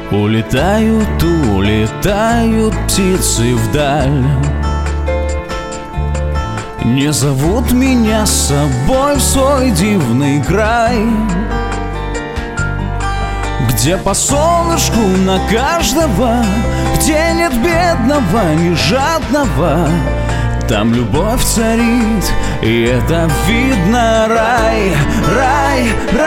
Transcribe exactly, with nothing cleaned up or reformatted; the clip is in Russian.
Улетают, улетают птицы вдаль, не зовут меня с собой в свой дивный край, где по солнышку на каждого, где нет бедного, ни жадного. Там любовь царит, и это видно. Рай, рай,